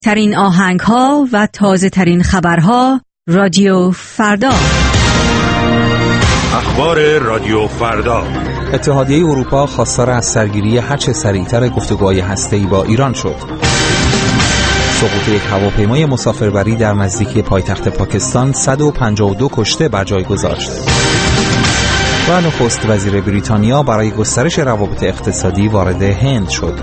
ترین آهنگ‌ها و تازه ترین خبرها رادیو فردا. اخبار رادیو فردا. اتحادیه اروپا خواستار از سرگیری هرچه سریعتر گفتگوهای هسته‌ای با ایران شد. سقوط یک هواپیمای مسافربری در نزدیکی پایتخت پاکستان 152 کشته بر جای گذاشت. و نخست وزیر بریتانیا برای گسترش روابط اقتصادی وارد هند شد.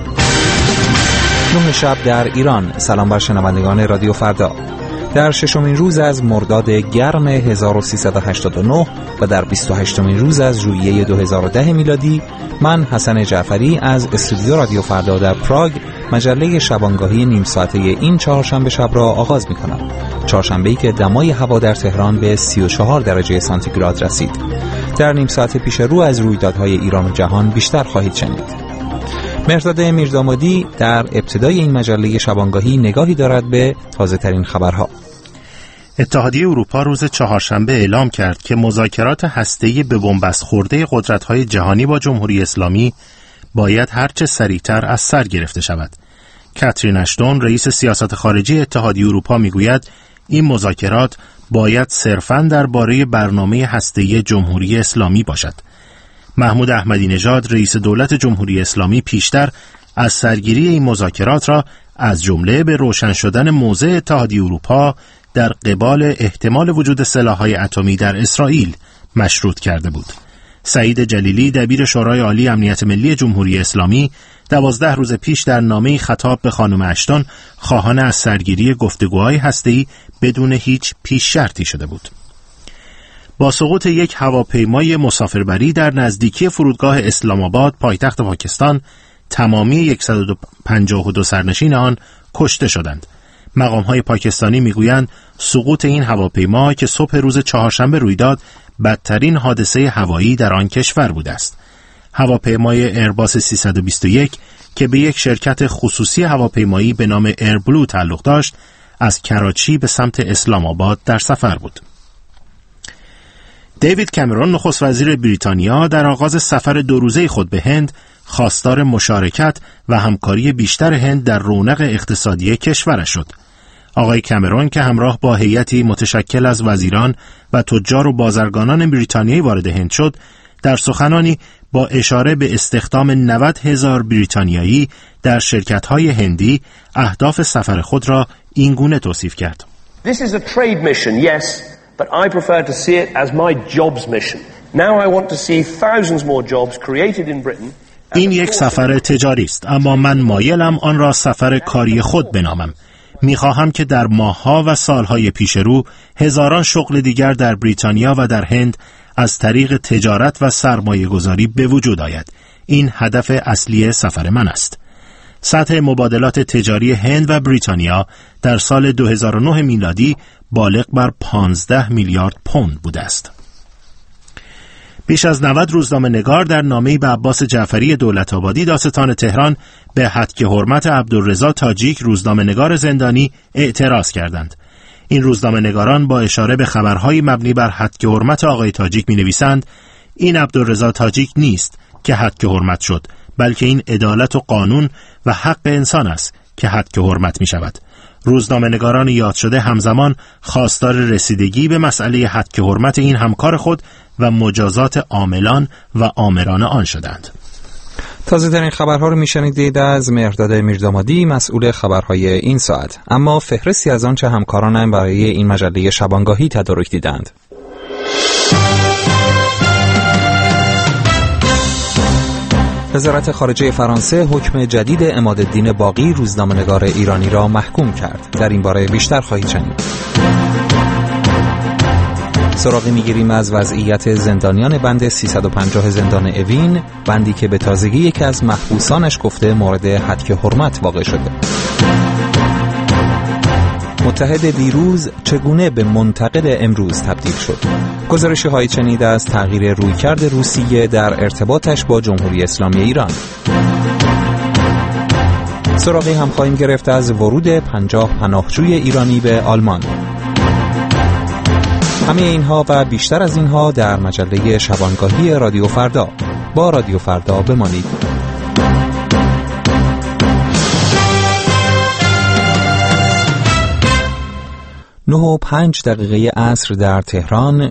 9 شب در ایران. سلام بر شنوندگان رادیو فردا. در 6مین روز از مرداد گرم 1389 و در 28مین روز از ژوئیه 2010 میلادی، من حسن جعفری از استودیو رادیو فردا در پراگ مجله شبانگاهی نیم ساعته این چهارشنبه شب را آغاز می‌کنم. چهارشنبه‌ای که دمای هوا در تهران به 34 درجه سانتیگراد رسید. در نیم ساعت پیش رو از رویدادهای ایران و جهان بیشتر خواهید شنید. مهرداد میردامادی در ابتدای این مجله شبانگاهی نگاهی دارد به تازه ترین خبرها. اتحادیه اروپا روز چهارشنبه اعلام کرد که مذاکرات هسته‌ای به بنبست خورده قدرت‌های جهانی با جمهوری اسلامی باید هرچه سریعتر از سر گرفته شود. کاترین اشتون رئیس سیاست خارجی اتحادیه اروپا میگوید این مذاکرات باید صرفاً درباره برنامه هسته‌ای جمهوری اسلامی باشد. محمود احمدی نژاد رئیس دولت جمهوری اسلامی پیشتر از سرگیری این مذاکرات را از جمله به روشن شدن موضع اتحادیه اروپا در قبال احتمال وجود سلاح‌های اتمی در اسرائیل مشروط کرده بود. سعید جلیلی دبیر شورای عالی امنیت ملی جمهوری اسلامی 12 روز پیش در نامه‌ای خطاب به خانم اشتون خواهان از سرگیری گفتگوهای هسته‌ای بدون هیچ پیش شرطی شده بود. با سقوط یک هواپیمای مسافربری در نزدیکی فرودگاه اسلام آباد پایتخت پاکستان تمامی 152 سرنشین آن کشته شدند. مقام‌های پاکستانی میگویند سقوط این هواپیما که صبح روز چهارشنبه روی داد بدترین حادثه هوایی در آن کشور بوده است. هواپیمای ایرباس 321 که به یک شرکت خصوصی هواپیمایی به نام ایربلو تعلق داشت از کراچی به سمت اسلام آباد در سفر بود. دیوید کامرون نخست وزیر بریتانیا در آغاز سفر 2 روزه خود به هند خواستار مشارکت و همکاری بیشتر هند در رونق اقتصادی کشورش شد. آقای کامرون که همراه با هیئتی متشکل از وزیران و تجار و بازرگانان بریتانیایی وارد هند شد، در سخنانی با اشاره به استخدام 90,000 بریتانیایی در شرکت‌های هندی اهداف سفر خود را این گونه توصیف کرد. This is a trade mission, yes, but I prefer to see it as my jobs mission. Now I want to see thousands more jobs created in Britain. این یک سفر تجاری است، اما من مایلم آن را سفر کاری خود بنامم. می‌خواهم که در ماه‌ها و سال‌های پیش رو هزاران شغل دیگر در بریتانیا و در هند از طریق تجارت و سرمایه‌گذاری به وجود آید. این هدف اصلی سفر من است. سطح مبادلات تجاری هند و بریتانیا در سال 2009 میلادی بالغ بر 15 میلیارد پوند بوده است. بیش از 90 روزنامه‌نگار در نامه‌ای به عباس جعفری دولت‌آبادی دادستان تهران به هتک حرمت عبدالرضا تاجیک روزنامه‌نگار زندانی اعتراض کردند. این روزنامه‌نگاران با اشاره به خبرهای مبنی بر هتک حرمت آقای تاجیک می‌نویسند این عبدالرضا تاجیک نیست که هتک حرمت شد، بلکه این عدالت و قانون و حق انسان است که هتک حرمت می‌شود. روزنامه‌نگاران یاد شده همزمان خواستار رسیدگی به مسئله هتک حرمت این همکار خود و مجازات عاملان و آمران آن شدند. تازه ترین خبرها رو میشنیدید از مهرداد میردامادی مسئول خبرهای این ساعت. اما فهرستی از آنچه همکارانم برای این مجله شبانگاهی تدارک دیدند. وزارت خارجه فرانسه حکم جدید عمادالدین باقی روزنامه‌نگار ایرانی را محکوم کرد. در این باره بیشتر خواهید شنید. سراغی میگیریم از وضعیت زندانیان بند 350 زندان اوین، بندی که به تازگی یکی از محبوسانش گفته مورد هتک حرمت واقع شده. متحد دیروز چگونه به منتقد امروز تبدیل شد؟ گزارشی هایی چنید از تغییر رویکرد روسیه در ارتباطش با جمهوری اسلامی ایران. سراغی هم خواهیم گرفت از ورود 50 پناهجوی ایرانی به آلمان. همه اینها و بیشتر از اینها در مجله شبانگاهی رادیو فردا. با رادیو فردا بمانید. 9:05 عصر در تهران،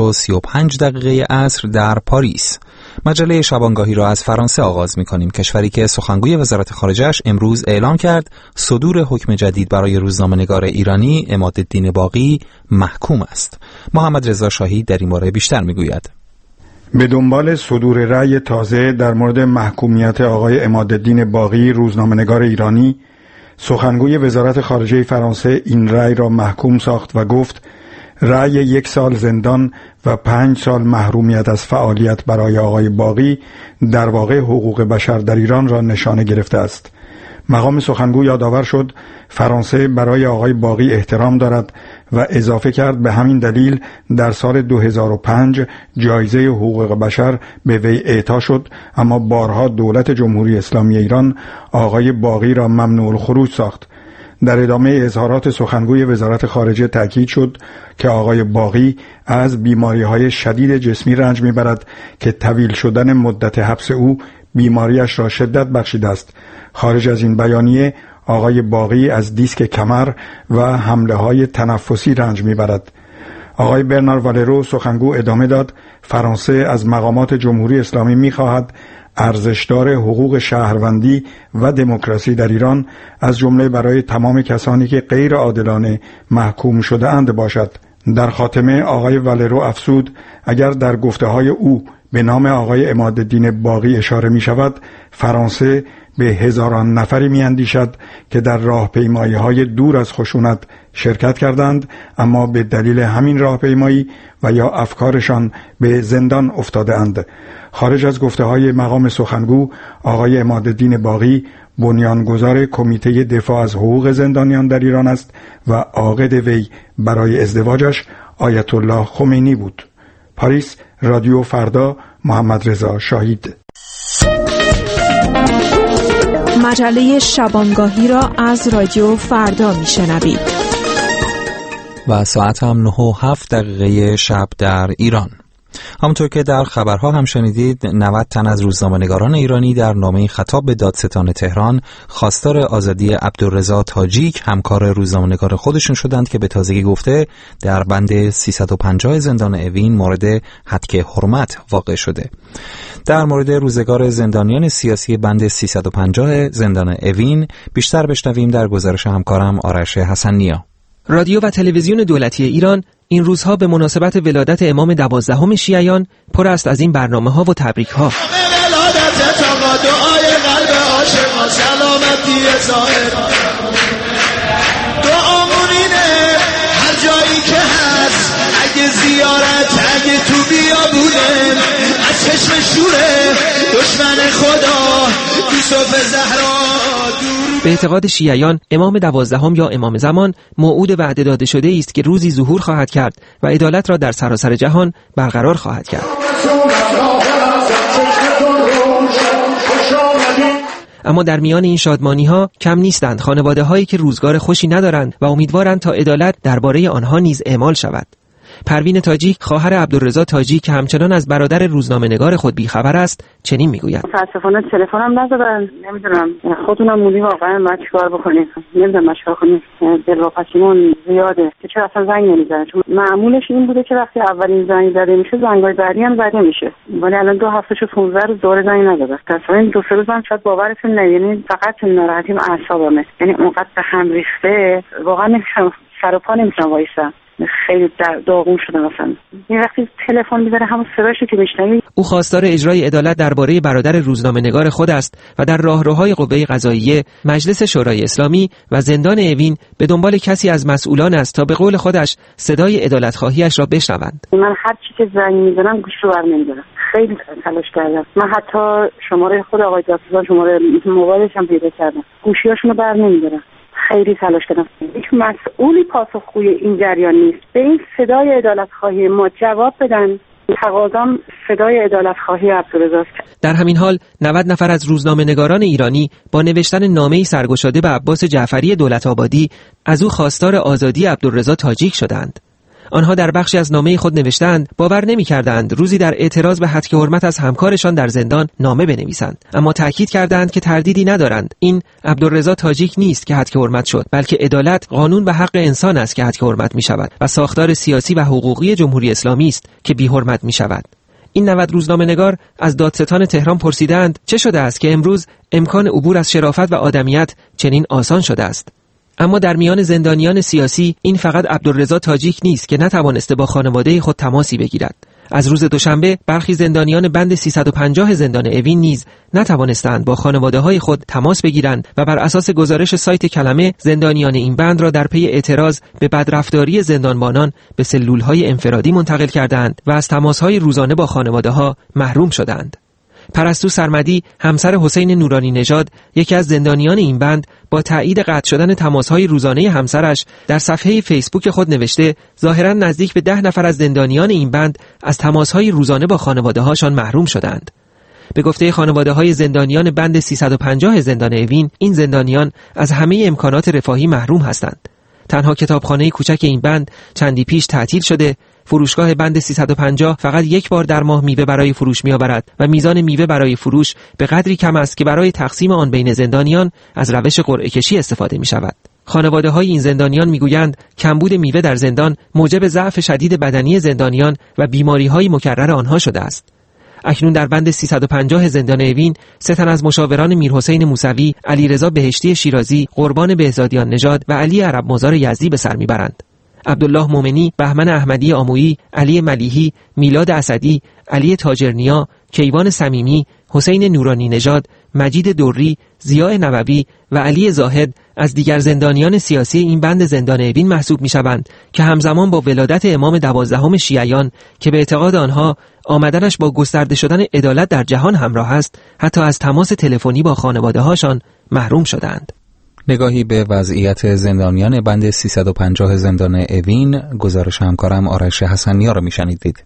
6:35 عصر در پاریس. مجله شبانگاهی را از فرانسه آغاز می‌کنیم. کشوری که سخنگوی وزارت خارجه‌اش امروز اعلام کرد صدور حکم جدید برای روزنامه‌نگار ایرانی عمادالدین باقی محکوم است. محمد رضا شاهی در این باره بیشتر می‌گوید. به دنبال صدور رأی تازه در مورد محکومیت آقای عمادالدین باقی روزنامه‌نگار ایرانی، سخنگوی وزارت خارجه فرانسه این رأی را محکوم ساخت و گفت رأی 1 سال زندان و 5 سال محرومیت از فعالیت برای آقای باقی در واقع حقوق بشر در ایران را نشانه گرفته است. مقام سخنگو یادآور شد فرانسه برای آقای باقی احترام دارد و اضافه کرد به همین دلیل در سال 2005 جایزه حقوق بشر به وی اعطا شد، اما بارها دولت جمهوری اسلامی ایران آقای باقی را ممنوع الخروج ساخت. در ادامه اظهارات سخنگوی وزارت خارجه تاکید شد که آقای باقی از بیماری‌های شدید جسمی رنج می‌برد که طویل شدن مدت حبس او بیماریش را شدت بخشیده است. خارج از این بیانیه آقای باقی از دیسک کمر و حمله‌های تنفسی رنج می‌برد. آقای برنار والرو سخنگو ادامه داد فرانسه از مقامات جمهوری اسلامی می‌خواهد ارزشدار حقوق شهروندی و دموکراسی در ایران از جمله برای تمام کسانی که غیر عادلانه محکوم شده اند باشد. در خاتمه آقای والرو افزود اگر در گفته‌های او به نام آقای عمادالدین باقی اشاره می شود، فرانسه به هزاران نفری می اندیشد که در راهپیمایی‌های دور از خشونت شرکت کردند اما به دلیل همین راهپیمایی و یا افکارشان به زندان افتاده اند. خارج از گفته‌های مقام سخنگو، آقای عمادالدین باقی بنیانگذار کمیته دفاع از حقوق زندانیان در ایران است و عاقد وی برای ازدواجش آیت الله خمینی بود. پاریس، رادیو فردا، محمد رضا شاهید. مجله شبانگاهی را از رادیو فردا میشنوید و ساعت هم 9:07 شب در ایران. همونطور که در خبرها هم شنیدید 90 تن از روزنامه‌نگاران ایرانی در نامه خطاب به دادستان تهران خواستار آزادی عبدالرضا تاجیک همکار روزنامه‌نگار خودشون شدند که به تازگی گفته در بند 350 زندان اوین مورد هتک حرمت واقع شده. در مورد روزگار زندانیان سیاسی بند 350 زندان اوین بیشتر بشنویم در گزارش همکارم آرش حسن‌نیا. رادیو و تلویزیون دولتی ایران این روزها به مناسبت ولادت امام 12 شیعیان پر است از این برنامه‌ها و تبریک‌ها. هر جایی که هست اگه زیارت اگه تو بیابونه از چشم شوره دشمن خدا یوسف زهرا. به اعتقاد شیعیان امام 12 یا امام زمان موعود وعده داده شده است که روزی ظهور خواهد کرد و عدالت را در سراسر جهان برقرار خواهد کرد. اما در میان این شادمانی‌ها کم نیستند خانواده‌هایی که روزگار خوشی ندارند و امیدوارند تا عدالت درباره آنها نیز اعمال شود. پروین تاجیک خواهر عبدالرضا تاجیک که همچنان از برادر روزنامه‌نگار خود بیخبر است چنین میگوید: متاسفانه تلفنم نزدن، نمیدونم خودتونم موندی واقعا ما چیکار بکنیم، نمیدونم چیکار کنیم. دلواپسیمون زیاده که چرا اصلا زنگ نمیزنه، چون معمولش این بوده که وقتی اولین زنگ زده میشه زنگای بعدی هم زده میشه، ولی الان 2 هفته شد 15 روز دور زنگ نزده. اصلا 2-3 روز هم شاید باورتون نه، یعنی فقط ناراحتیم اعصابمه، یعنی اونقدر به هم ریخته واقعا نمیشم سر و پا نمیتونم وایسم، خیلی داغون شده. مثلا این وقتی تلفن می‌زنه همون صداشو که میشنوی. او خواستار اجرای عدالت درباره برادر روزنامه‌نگار خود است و در راهروهای قوه قضاییه، مجلس شورای اسلامی و زندان اوین به دنبال کسی از مسئولان است تا به قول خودش صدای عدالت‌خواهیش را بشنوند. من هر چی که زنگ می‌زنم گوش رو برنمی‌دارم، خیلی تلاش کردم. من حتی شماره خود آقای دادستان، شماره موبایلش هم پیدا کردم، گوشیاشونو برنمی‌دارم. خیلی تلاش کردم. هیچ مسئولی پاسخگوی این جریان نیست. به این صدای عدالت‌خواهی ما جواب بدن. تقاضام صدای عدالت‌خواهی عبدالرضا است. در همین حال 90 نفر از روزنامه‌نگاران ایرانی با نوشتن نامه‌ای سرگشاده به عباس جعفری دولت‌آبادی از او خواستار آزادی عبدالرضا تاجیک شدند. آنها در بخشی از نامه خود نوشتند باور نمی‌کردند روزی در اعتراض به هتک حرمت از همکارشان در زندان نامه بنویسند، اما تأکید کردند که تردیدی ندارند این عبدالرضا تاجیک نیست که هتک حرمت شد، بلکه عدالت، قانون و حق انسان است که هتک حرمت می‌شود و ساختار سیاسی و حقوقی جمهوری اسلامی است که بی‌حرمت می‌شود. این 90 روزنامه‌نگار از دادستان تهران پرسیدند چه شده است که امروز امکان عبور از شرافت و آدمیت چنین آسان شده است. اما در میان زندانیان سیاسی این فقط عبدالرضا تاجیک نیست که نتوانسته با خانواده خود تماسی بگیرد. از روز دوشنبه برخی زندانیان بند 350 زندان اوین نیز نتوانستند با خانواده‌های خود تماس بگیرند و بر اساس گزارش سایت کلمه زندانیان این بند را در پی اعتراض به بدرفتاری زندانبانان به سلول‌های انفرادی منتقل کردند و از تماس‌های روزانه با خانواده‌ها محروم شدند. پرستو سرمدی، همسر حسین نورانی نژاد، یکی از زندانیان این بند، با تایید قطع شدن تماس‌های روزانه همسرش در صفحه فیسبوک خود نوشته ظاهراً نزدیک به 10 نفر از زندانیان این بند از تماس‌های روزانه با خانواده‌هاشان محروم شدند. به گفته خانواده‌های زندانیان بند 350 زندان اوین، این زندانیان از همه امکانات رفاهی محروم هستند. تنها کتابخانه کوچک این بند چندی پیش تعطیل شده، فروشگاه بند 350 فقط یک بار در ماه میوه برای فروش می‌آورد و میزان میوه برای فروش به قدری کم است که برای تقسیم آن بین زندانیان از روش قرعه کشی استفاده می‌شود. خانواده‌های این زندانیان می‌گویند کمبود میوه در زندان موجب ضعف شدید بدنی زندانیان و بیماری‌های مکرر آنها شده است. اکنون در بند 350 زندان اوین 3 تن از مشاوران میرحسین موسوی، علیرضا بهشتی شیرازی، قربان بهزادیان نژاد و علی عرب مزار یزدی به سر میبرند. عبدالله مومنی، بهمن احمدی آمویی، علی ملیحی، میلاد اسدی، علی تاجرنیا، کیوان صمیمی، حسین نورانی نژاد، مجید دوری، ضیاء نووی و علی زاهد از دیگر زندانیان سیاسی این بند زندان اوین محسوب می‌شوند که همزمان با ولادت امام 12 شیعیان که به اعتقاد آنها آمدنش با گسترده شدن عدالت در جهان همراه است، حتی از تماس تلفنی با خانواده‌هاشان محروم شدند. نگاهی به وضعیت زندانیان بند 350 زندان اوین، گزارش همکارم آرش حسنی‌ها را میشنیدید.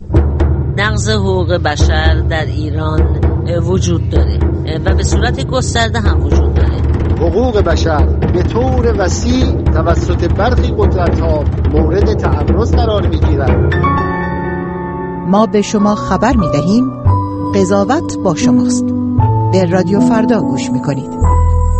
نقض حقوق بشر در ایران وجود داره و به صورت گسترده هم وجود داره. حقوق بشر به طور وسیع توسط برخی قدرت‌ها مورد تعرض قرار می‌گیرد. ما به شما خبر می‌دهیم قضاوت با شماست. به رادیو فردا گوش می‌کنید.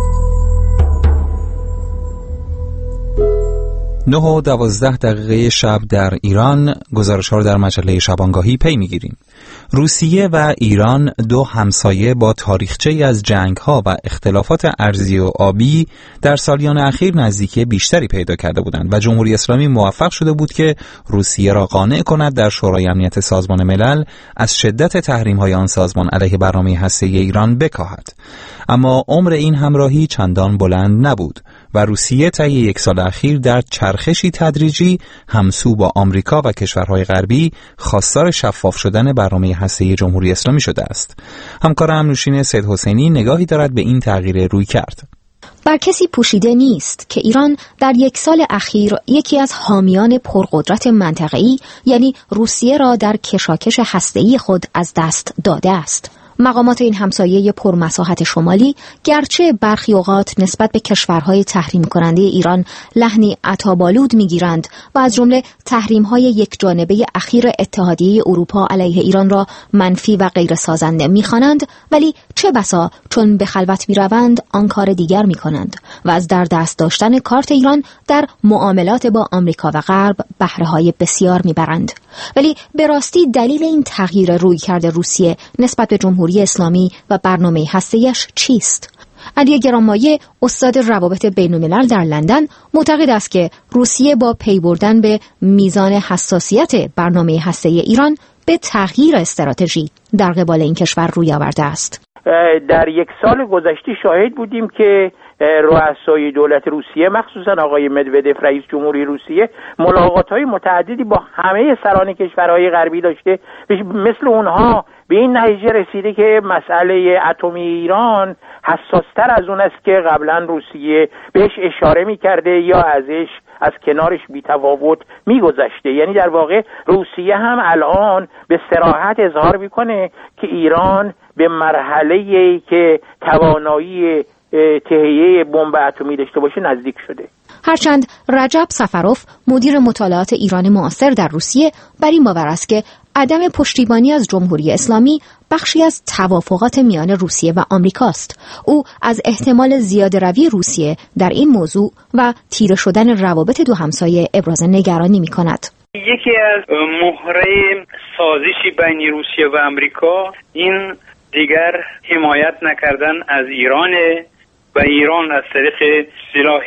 9:12 شب در ایران، گزارش‌ها را در مجله شبانگاهی پی می‌گیریم. روسیه و ایران، دو همسایه با تاریخچه‌ای از جنگ‌ها و اختلافات ارضی و آبی، در سالیان اخیر نزدیکی بیشتری پیدا کرده بودند و جمهوری اسلامی موفق شده بود که روسیه را قانع کند در شورای امنیت سازمان ملل از شدت تحریم‌های آن سازمان علیه برنامه هسته‌ای ایران بکاهد. اما عمر این همراهی چندان بلند نبود و روسیه طی 1 سال اخیر در چرخشی تدریجی همسو با آمریکا و کشورهای غربی خواستار شفاف شدن برنامه هسته‌ای جمهوری اسلامی شده است. همکارم نوشین سید حسینی نگاهی دارد به این تغییر رویکرد. بر کسی پوشیده نیست که ایران در 1 سال اخیر یکی از حامیان پرقدرت منطقه‌ای یعنی روسیه را در کشاکش هسته‌ای خود از دست داده است. مقامات این همسایه پرمساحت شمالی گرچه برخی اوقات نسبت به کشورهای تحریم کننده ایران لحنی عطابالود میگیرند و از جمله تحریم‌های یکجانبه اخیر اتحادیه اروپا علیه ایران را منفی و غیر سازنده می‌خوانند، ولی چه بسا چون به خلوت می‌روند آن کار دیگر می‌کنند و از در دست داشتن کارت ایران در معاملات با آمریکا و غرب بهره‌های بسیار می‌برند. ولی به راستی دلیل این تغییر رویکرد روسیه نسبت به جمهوری اسلامی و برنامه هسته‌ایش چیست؟ علی گرانمایه، استاد روابط بین‌الملل در لندن، معتقد است که روسیه با پی بردن به میزان حساسیت برنامه هسته‌ای ایران به تغییر استراتژی در قبال این کشور روی آورده است. در 1 سال گذشته شاهد بودیم که رؤسای دولت روسیه، مخصوصا آقای مدودف رئیس جمهوری روسیه، ملاقات‌های متعددی با همه سران کشورهای غربی داشته، مثل اونها به این نتیجه رسیده که مسئله اتمی ایران حساس‌تر از اون است که قبلا روسیه بهش اشاره می‌کرده یا ازش از کنارش بی‌تفاوت می‌گذشته. یعنی در واقع روسیه هم الان به صراحت اظهار می‌کنه که ایران به مرحله‌ای که توانایی تهیه بمب اتمی داشته باشه نزدیک شده. هرچند رجب سفروف مدیر مطالعات ایران معاصر در روسیه بر این باور است که عدم پشتیبانی از جمهوری اسلامی بخشی از توافقات میان روسیه و آمریکاست. او از احتمال زیاده‌روی روسیه در این موضوع و تیره شدن روابط دو همسایه ابراز نگرانی می‌کند. یکی از مهره سازشی بین روسیه و آمریکا این دیگر حمایت نکردن از ایران و ایران از طریق سلاح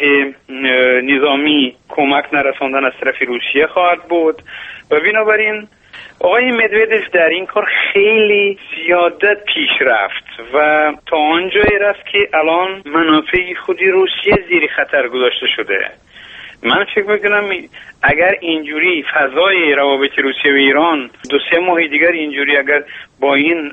نظامی کمک نرساندن از طرف روسیه خواهد بود و بنابراین آقای مدودف در این کار خیلی زیاده پیش رفت و تا آنجایی رفت که الان منافع خودی روسیه زیر خطر گذاشته شده. من فکر میکنم اگر اینجوری فضای روابط روسیه و ایران 2-3 ماه دیگر اینجوری اگر با این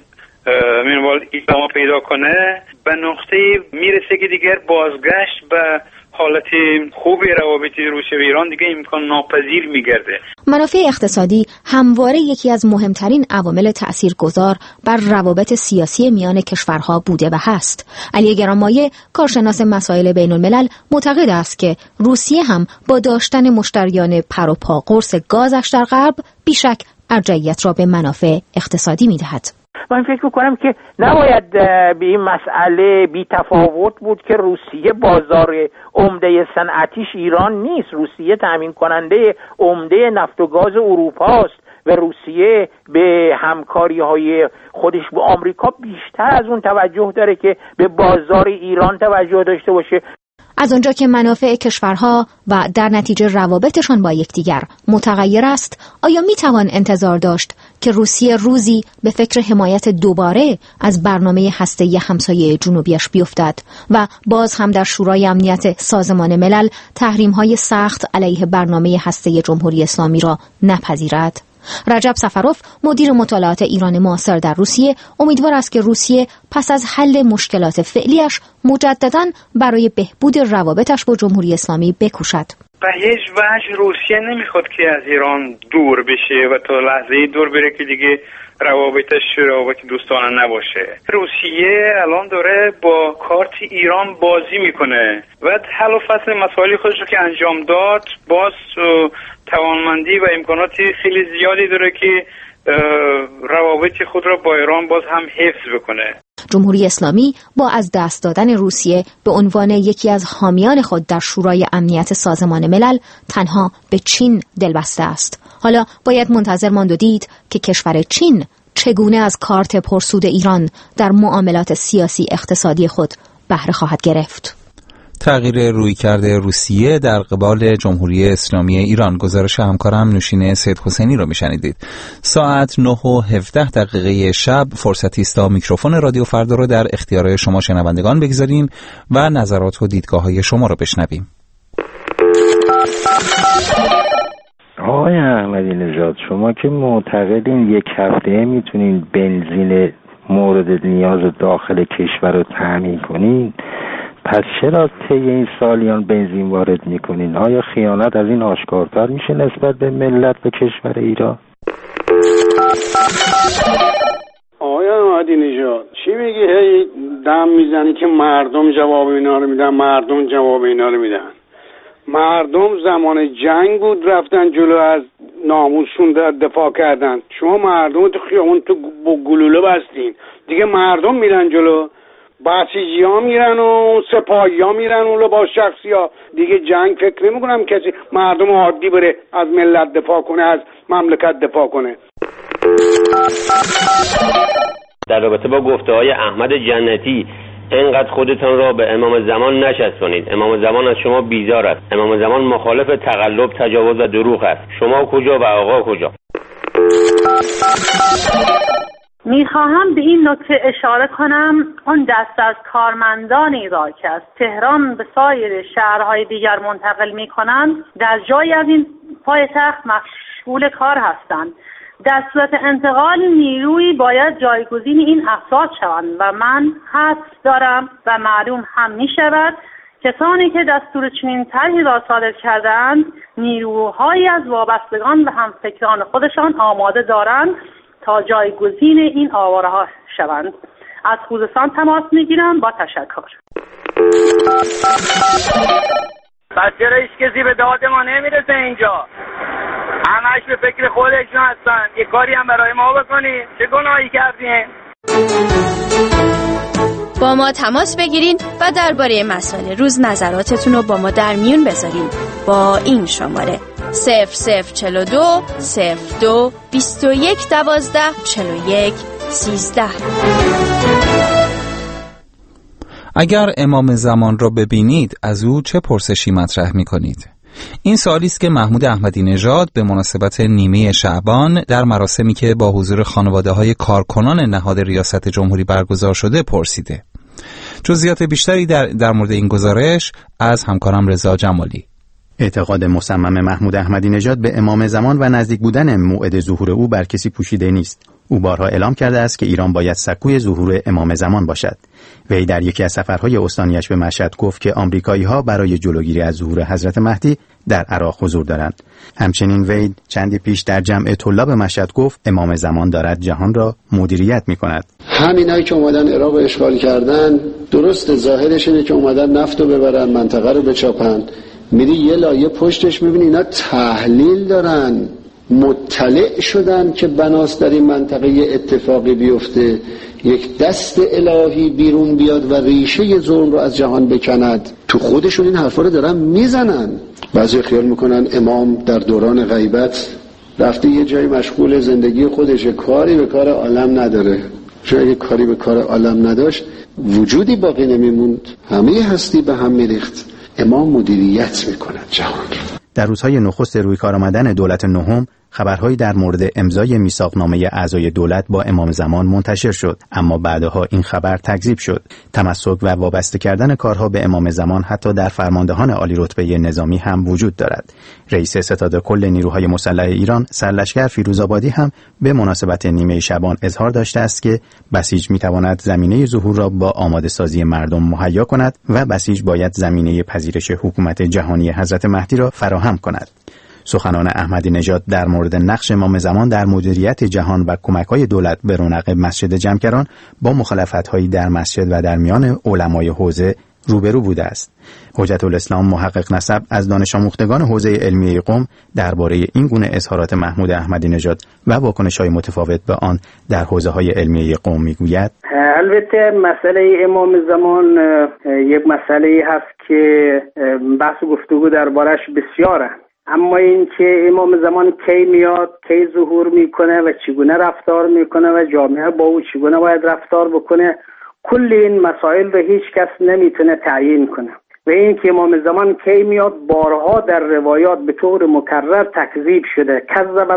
منوال ادامه پیدا کنه به نقطه میرسه که دیگر بازگشت به حالت خوب روابط روسیه و ایران دیگه امکان ناپذیر میگرده. منافع اقتصادی همواره یکی از مهمترین عوامل تأثیرگذار بر روابط سیاسی میان کشورها بوده و هست. علی گرانمایه، کارشناس مسائل بین الملل، معتقد است که روسیه هم با داشتن مشتریان پر و پا قرص گازش در غرب بیشک ارجحیت را به منافع اقتصادی میدهد. من فکر میکنم که نباید به این مسئله بی تفاوت بود که روسیه بازار عمده صنعتیش ایران نیست. روسیه تامین کننده عمده نفت و گاز اروپا است و روسیه به همکاری های خودش با آمریکا بیشتر از اون توجه داره که به بازار ایران توجه داشته باشه. از آنجا که منافع کشورها و در نتیجه روابطشان با یکدیگر متغیر است، آیا میتوان انتظار داشت که روسیه روزی به فکر حمایت دوباره از برنامه هسته‌ای همسایه جنوبیش بیفتد و باز هم در شورای امنیت سازمان ملل تحریم‌های سخت علیه برنامه هسته‌ای جمهوری اسلامی را نپذیرد؟ رجب سفروف، مدیر مطالعات ایران معاصر در روسیه، امیدوار است که روسیه پس از حل مشکلات فعلیش مجدداً برای بهبود روابطش با جمهوری اسلامی بکوشد. به هیچ وجه روسیه نمیخواد که از ایران دور بشه و تا لحظه‌ای دور بره که دیگه روابطش روابط دوستانه نباشه. روسیه الان داره با کارت ایران بازی میکنه و حل و فصل مسائل خودش رو که انجام داد باز توانمندی و امکانات خیلی زیادی داره که روابط خود را با ایران باز هم حفظ بکنه. جمهوری اسلامی با از دست دادن روسیه به عنوان یکی از حامیان خود در شورای امنیت سازمان ملل تنها به چین دلبسته است. حالا باید منتظر ماند و دید که کشور چین چگونه از کارت پرسود ایران در معاملات سیاسی اقتصادی خود بهره خواهد گرفت. تغییر رویکرد روسیه در قبال جمهوری اسلامی ایران. گزارش همکارم نوشین سید حسینی رو میشنیدید. ساعت 9:17 شب فرصتی است تا میکروفون رادیو فردا رو در اختیار شما شنوندگان بگذاریم و نظرات و دیدگاه‌های شما رو بشنویم. آقای احمدی نژاد، شما که معتقدین یک هفته میتونین بنزین مورد نیاز داخل کشور رو تامین کنین، پس چرا طی این سالیان بنزین وارد میکنین؟ آیا خیانت از این آشکارتر میشه نسبت به ملت و کشور ایران؟ آقای احمدی نژاد، چی میگی؟ هی دم میزنی که مردم جواب اینا رو میدن، مردم جواب اینا رو میدن. مردم زمان جنگ بود رفتن جلو، از ناموسشون دفاع کردن. شما مردم تو خیابون تو با گلوله بستین، دیگه مردم میرن جلو، بسیجی ها میرن و سپاهی ها میرن و لباس شخصی ها. دیگه جنگ فکر نمی کنم کسی مردم عادی بره از ملت دفاع کنه، از مملکت دفاع کنه. در رابطه با گفته های احمد جنتی، اینقدر خودتان را به امام زمان نچسبانید. امام زمان از شما بیزار است. امام زمان مخالف تقلب، تجاوز و دروغ است. شما کجا و آقا کجا؟ میخواهم به این نکته اشاره کنم، اون دست از کارمندانی را که از تهران به سایر شهرهای دیگر منتقل میکنند در جای از این پایتخت مشغول کار هستند. در صورت انتقال نیروی باید جایگزین این افراد شوند و من حدس دارم و معلوم هم می شود کسانی که دستور چنین طرحی را صادر کردند نیروهایی از وابستگان و همفکران خودشان آماده دارند تا جایگزین این آواره ها شوند. از خوزستان تماس می گیرم. با تشکر. پس چرا هیچ کسی به داد ما نمیرسه اینجا؟ همش به فکر خودشون هستن. یه کاری هم برای ما بکنید. چه گناهی کردیم؟ با ما تماس بگیرید و درباره مسائل روز نظراتتون رو با ما در میون بذارید با این شماره 0042 02 21 12 41 13. اگر امام زمان را ببینید از او چه پرسشی مطرح می کنید؟ این سوالی است که محمود احمدی نژاد به مناسبت نیمه شعبان در مراسمی که با حضور خانواده‌های کارکنان نهاد ریاست جمهوری برگزار شده پرسیده. جزئیات بیشتری در مورد این گزارش از همکارم رضا جمالی. اعتقاد مصمم محمود احمدی نژاد به امام زمان و نزدیک بودن موعد ظهور او بر کسی پوشیده نیست. او بارها اعلام کرده است که ایران باید سکوی ظهور امام زمان باشد. وی در یکی از سفرهای استانیش به مشهد گفت که آمریکایی‌ها برای جلوگیری از ظهور حضرت مهدی در عراق حضور دارند. همچنین وی چندی پیش در جمع طلاب مشهد گفت امام زمان دارد جهان را مدیریت می‌کند. همینایی که اومدن عراق رو اشغال کردن، درست ظاهرش اینه که اومدن نفت رو ببرن، منطقه رو بچاپن. میری یه لایه پشتش می‌بینی اینا تحلیل دارن، مطلع شدن که بناس در این منطقه اتفاقی بیفته، یک دست الهی بیرون بیاد و ریشه ظلم رو از جهان بکند. تو خودشون این حرفا رو دارن میزنن. بعضی خیال میکنن امام در دوران غیبت رفته یه جایی مشغول زندگی خودشه، کاری به کار عالم نداره. چون اگه کاری به کار عالم نداشت وجودی باقی نمیموند، همه هستی به هم میریخت. امام مدیریت میکند جهان. در روزهای نخست روی کار آمدن دولت نهم خبرهایی در مورد امضای میثاقنامه اعضای دولت با امام زمان منتشر شد، اما بعدها این خبر تکذیب شد. تمسک و وابسته کردن کارها به امام زمان حتی در فرماندهان عالی رتبه نظامی هم وجود دارد. رئیس ستاد کل نیروهای مسلح ایران سرلشکر فیروزآبادی هم به مناسبت نیمه شعبان اظهار داشته است که بسیج میتواند زمینه ظهور را با آماده سازی مردم مهیا کند و بسیج باید زمینه پذیرش حکومت جهانی حضرت مهدی را فراهم کند. سخنان احمدی نژاد در مورد نقش امام زمان در مدیریت جهان و کمک‌های دولت به رونق مسجد جمکران با مخالفت‌هایی در مسجد و در میان علمای حوزه روبرو بوده است. حجت الاسلام محقق نسب از دانش آموختگان حوزه علمیه قم درباره این گونه اظهارات محمود احمدی نژاد و واکنش‌های متفاوت به آن در حوزه‌های علمیه قم میگوید: البته مسئله امام زمان یک مسئله هست که بحث و گفتگو دربارش بسیاره، اما این که امام زمان کی میاد، کی ظهور میکنه و چگونه رفتار میکنه و جامعه با او چگونه باید رفتار بکنه، کل این مسائل رو هیچ کس نمیتونه تعیین کنه. و این که امام زمان کی میاد بارها در روایات به طور مکرر تکذیب شده. کذب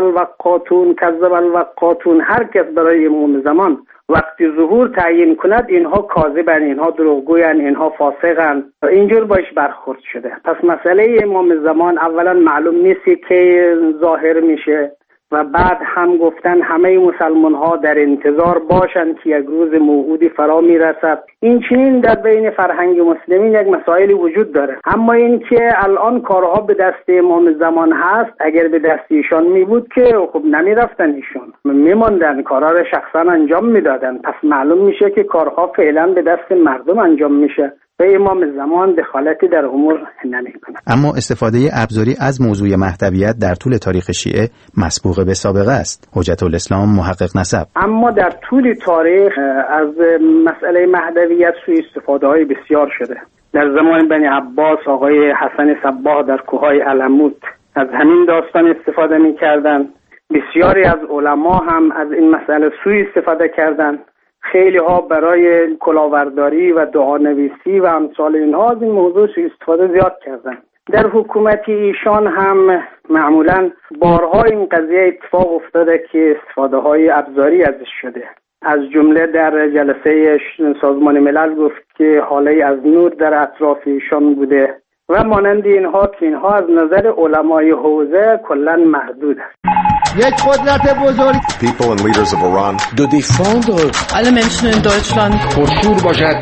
الوقاتون، هر کس برای امام زمان وقتی ظهور تعیین کند اینها کاذبن، اینها دروغگوین، اینها فاسقن، اینجور باش برخورد شده. پس مسئله امام زمان اولا معلوم نیست که ظاهر میشه و بعد هم گفتن همه مسلمان ها در انتظار باشند که یک روز موعودی فرا میرسد. این چنین در بین فرهنگ مسلمین یک مسائلی وجود داره، اما این که الان کارها به دست امام زمان هست، اگر به دست ایشان می بود که خب نمیرفتن، ایشان میماندن، کارها را شخصا انجام میدادن. پس معلوم میشه که کارها فعلا به دست مردم انجام میشه و امام زمان دخالتی در امور نمیکنه. اما استفاده ابزاری از موضوع مهدویت در طول تاریخ شیعه مسبوق به سابقه است. حجت الاسلام محقق نسب: اما در طول تاریخ از مسئله مهدویت سوء استفاده های بسیار شده. در زمان بنی عباس آقای حسن صباح در کوههای علموت از همین داستان استفاده میکردن. بسیاری از علما هم از این مسئله سوء استفاده کردند. خیلی ها برای کلاهبرداری و دعانویسی و امثال اینها از این موضوع استفاده زیاد کردن. در حکومت ایشان هم معمولا بارها این قضیه اتفاق افتاده که استفاده های ابزاری ازش شده. از جمله در جلسه سازمان ملل گفت که حاله از نور در اطراف ایشان بوده و مانند اینها که اینها از نظر علمای حوزه کلا محدود است. یک قدرت بزرگ. People and leaders of Iran de défendre alle Menschen in Deutschland پرشور باشد.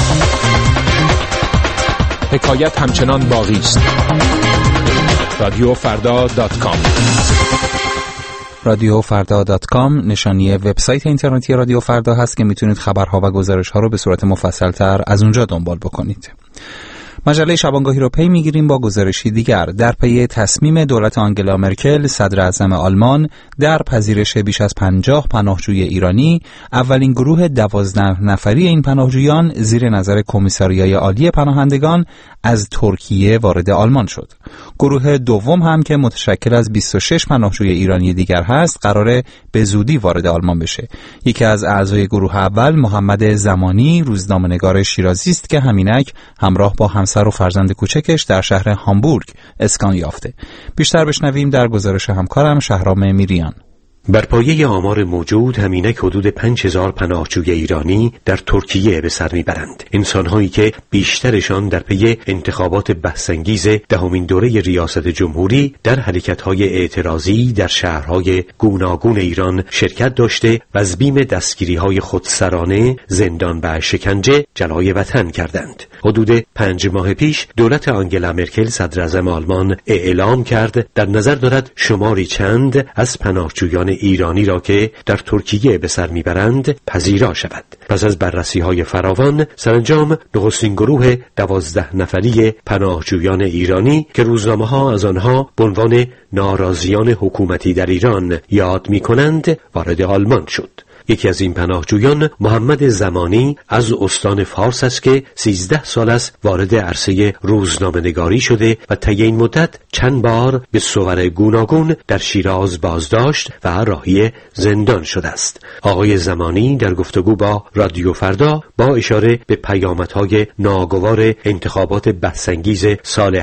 حکایت همچنان باقی است. رادیوفردا.com رادیوفردا.com نشانی وبسایت اینترنتی رادیو فردا هست که میتونید خبرها و گزارش‌ها رو به صورت مفصل‌تر از اونجا دنبال بکنید. مجله شبانگاهی رو پی میگیریم با گزارشی دیگر. در پی تصمیم دولت آنگلا مرکل صدر اعظم آلمان در پذیرش بیش از 50 پناهجوی ایرانی، اولین گروه 12 نفری این پناهجویان زیر نظر کمیساریای عالی پناهندگان از ترکیه وارد آلمان شد. گروه دوم هم که متشکل از 26 پناهجوی ایرانی دیگر هست، قراره به زودی وارد آلمان بشه. یکی از اعضای گروه اول محمد زمانی، روزنامه‌نگار شیرازی است که همینک همراه با همسر و فرزند کوچکش در شهر هامبورگ اسکان یافته. بیشتر بشنویم در گزارش همکارم شهرام میریان. بر پایه آمار موجود همینک حدود 5000 پناهجوی ایرانی در ترکیه به سر میبرند. انسان‌هایی که بیشترشان در پی انتخابات بحث‌انگیز دهمین دوره ریاست جمهوری در حرکت‌های اعتراضی در شهرهای گوناگون ایران شرکت داشته و از بیم دستگیری‌های خودسرانه، زندان و شکنجه جلای وطن کردند. حدود 5 ماه پیش دولت آنگلا مرکل صدر اعظم آلمان اعلام کرد در نظر دارد شماری چند از پناهجویان ایرانی را که در ترکیه به سر میبرند پذیرا شود. پس از بررسی‌های فراوان سرانجام نخستین گروه 12 نفری پناهجویان ایرانی که روزنامه‌ها از آنها به عنوان ناراضیان حکومتی در ایران یاد می‌کنند وارد آلمان شد. یکی از این پناهجویان محمد زمانی از استان فارس است که 13 سال است وارد عرصه روزنامه‌نگاری شده و طی این مدت چند بار به صور گوناگون در شیراز بازداشت و راهی زندان شده است. آقای زمانی در گفتگو با رادیو فردا با اشاره به پیامدهای ناگوار انتخابات بحث‌انگیز سال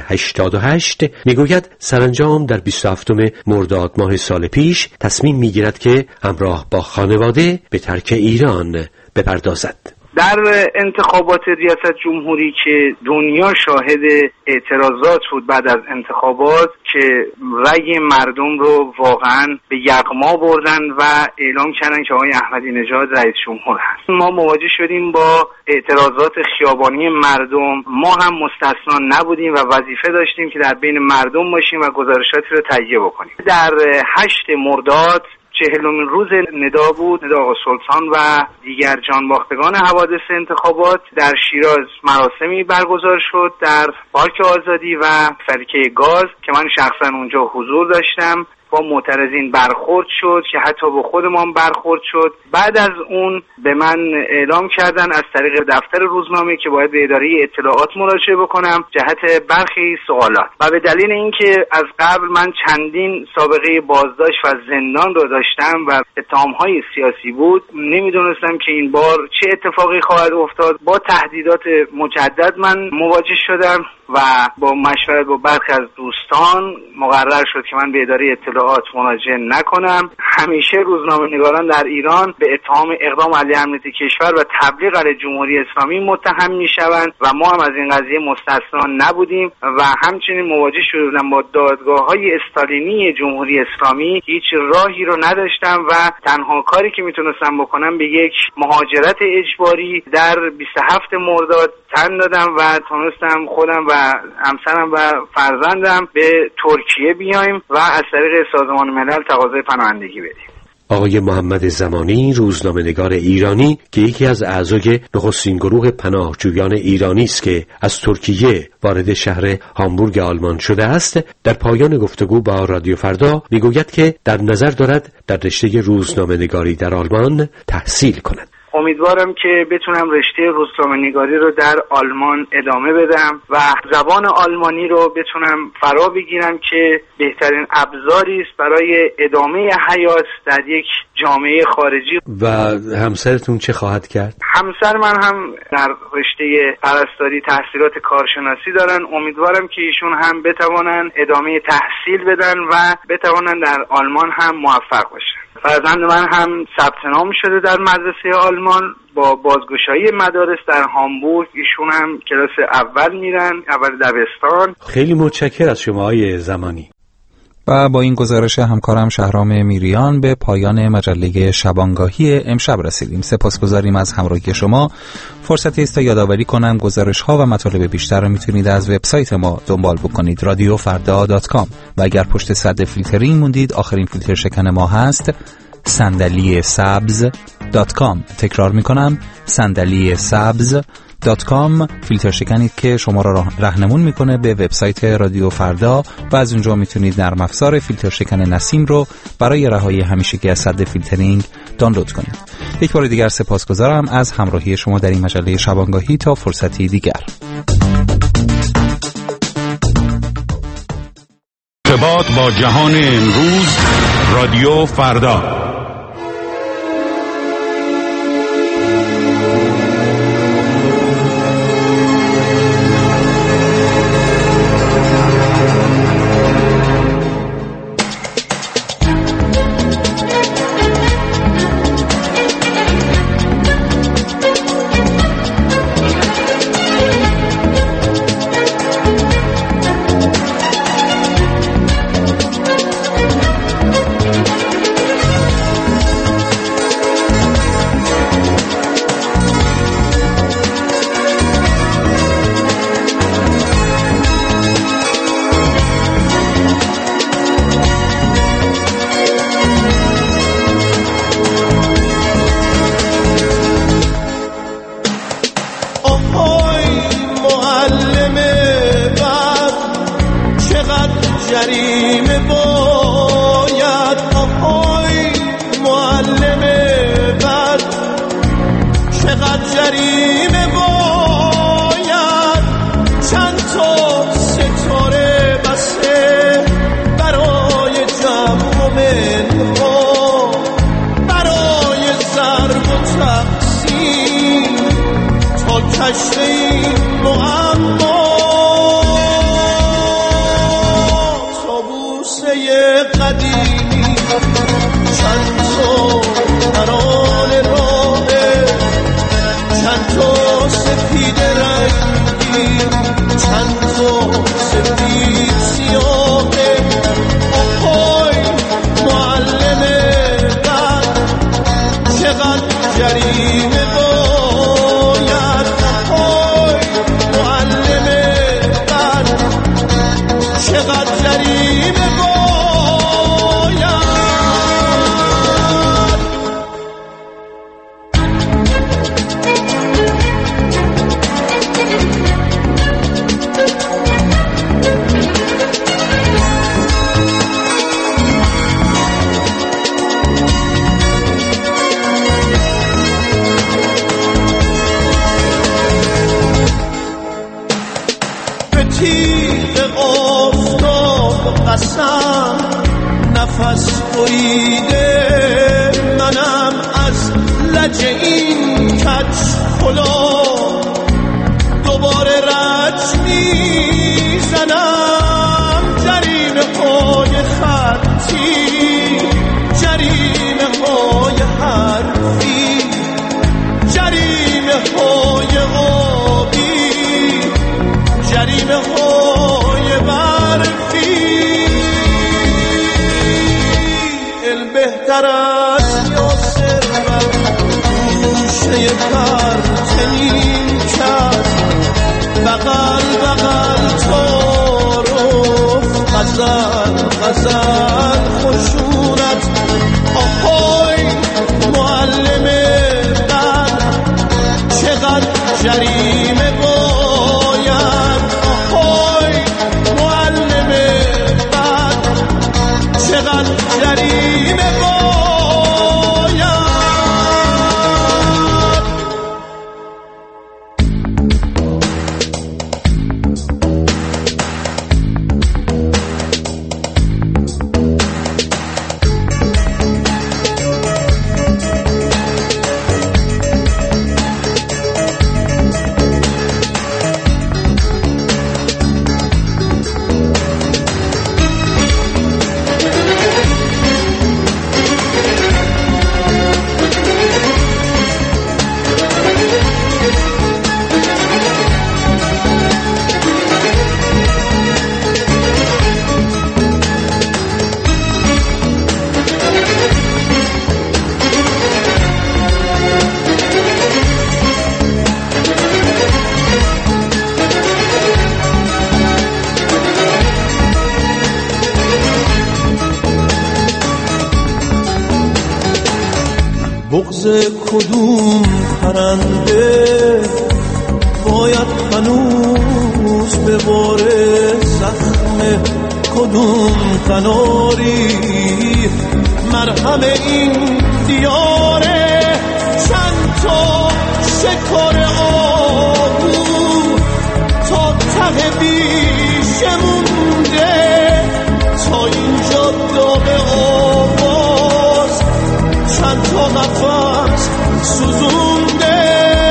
88 میگوید سرانجام در 27 مرداد ماه سال پیش تصمیم میگیرد که همراه با خانواده به ترک ایران بپردازد. در انتخابات ریاست جمهوری که دنیا شاهد اعتراضات بود بعد از انتخابات که رأی مردم رو واقعا به یغما بردن و اعلام کردن که آقای احمدی نژاد رئیس جمهور هست. ما مواجه شدیم با اعتراضات خیابانی مردم. ما هم مستثنا نبودیم و وظیفه داشتیم که در بین مردم باشیم و گزارشاتی رو تهیه بکنیم. در 8 مرداد 40مین روز ندا بود. ندا آقا سلطان و دیگر جانباختگان حوادث انتخابات در شیراز مراسمی برگزار شد در پارک آزادی و فریقه گاز که من شخصا اونجا حضور داشتم. با معترضین برخورد شد که حتی با خودمان برخورد شد. بعد از اون به من اعلام کردن از طریق دفتر روزنامه که باید به اداره اطلاعات مراجعه بکنم جهت برخی سوالات و به دلیل اینکه از قبل من چندین سابقه بازداشت و زندان رو داشتم و اتهام‌های سیاسی بود، نمیدونستم که این بار چه اتفاقی خواهد افتاد. با تهدیدات مجدد من مواجه شدم و با مشورت با برخی از دوستان مقرر شد که من به اداره اطلاعات مراجعه نکنم. همیشه روزنامه‌نگاران در ایران به اتهام اقدام علیه امنیت کشور و تبلیغ علیه جمهوری اسلامی متهم میشوند و ما هم از این قضیه مستثنا نبودیم و همچنین مواجه شدم با دادگاه‌های استالینی جمهوری اسلامی. هیچ راهی رو نداشتم و تنها کاری که میتونستم بکنم به یک مهاجرت اجباری در 27 مرداد تن دادم و تونستم خودم و همسرم و فرزندم به ترکیه بیایم و از طریق سازمان ملل تقاضای پناهندگی بدیم. آقای محمد زمانی روزنامه‌نگار ایرانی که یکی از اعضای نخستین گروه پناهجویان ایرانی است که از ترکیه وارد شهر هامبورگ آلمان شده است، در پایان گفتگو با رادیو فردا میگوید که در نظر دارد در رشته روزنامه‌نگاری در آلمان تحصیل کند. امیدوارم که بتونم رشته روزنامه‌نگاری رو در آلمان ادامه بدم و زبان آلمانی رو بتونم فرا بگیرم که بهترین ابزاری است برای ادامه حیات در یک جامعه خارجی. و همسرتون چه خواهد کرد؟ همسر من هم در رشته پرستاری تحصیلات کارشناسی دارن. امیدوارم که ایشون هم بتوانن ادامه تحصیل بدن و بتوانن در آلمان هم موفق باشن. فرزند من هم ثبت نام شده در مدرسه آلمان با بازگشایی مدارس در هامبورگ. ایشون هم کلاس اول میرن، اول دبستان. خیلی متشکرم از شما آقای زمانی. و با این گزارش همکارم شهرام میریان به پایان مجله شبانگاهی امشب رسیدیم. سپاسگزاریم از همراهی شما. فرصتی است تا یادآوری کنم گزارش‌ها و مطالب بیشتر رو میتونید از وبسایت ما دنبال بکنید radiofarda.com و اگر پشت صد فیلترینگ موندید آخرین فیلتر شکن ما هست صندلی سبز.com. تکرار میکنم صندلی سبز filtershekani.com فیلتر شکنید که شما را راهنمون میکنه به وبسایت رادیو فردا و از اونجا میتونید نرم افزار فیلتر شکن نسیم رو برای رهایی همیشگی از سد فیلترینگ دانلود کنید. یک بار دیگر سپاسگزارم از همراهی شما در این مجله شبانگاهی. تا فرصتی دیگر. ارتباط با جهان امروز، رادیو فردا. بغض کدوم پرنده باید هنوز به باره زخم کدوم قناری مرهم این دیاره چند تا شکار آبو تا ته بیشه مونده تا اینجا داغ آواز چند تا نفس سوزونده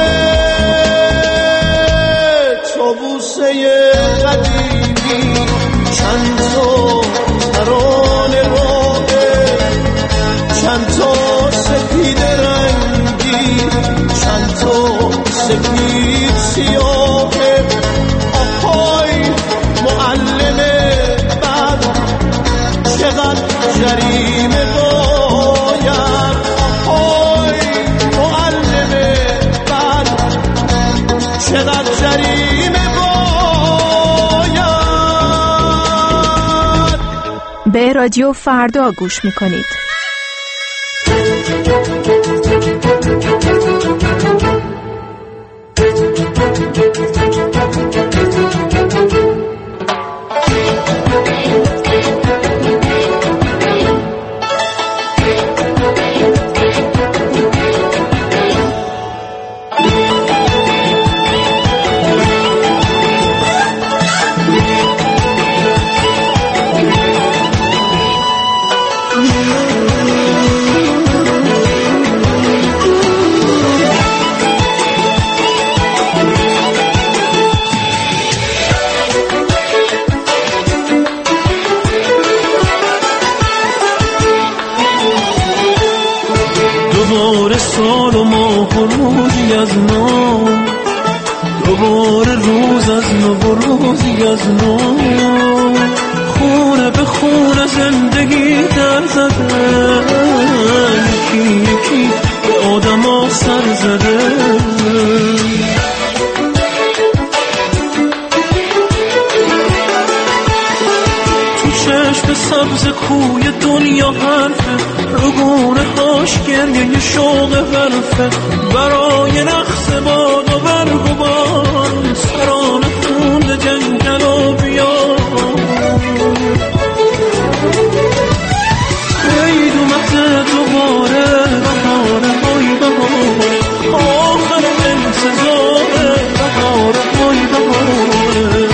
بوسه قدیمی چند تا ترانه راهه چند تا سپید رنگی چند تا سپید سیاهه آهای معلم بد چقدر جریمه باید آهای معلم بد چقدر جریمه به رادیو فردا گوش میکنید. دوباره سال و ماه و روزی از نو دوباره روز از نو و روزی از نو خونه به خونه زندگی در زده یکی یکی به آدم ها سر زده تو چشم سبز کوی دنیا حرفه رگونه هاش گریه شوق حرفه برای نقص باد و برگ و بار سران خون جنگل و بیار خیلی اومده دوباره بهاره های بهاره آخر انتظاره بهاره های بهاره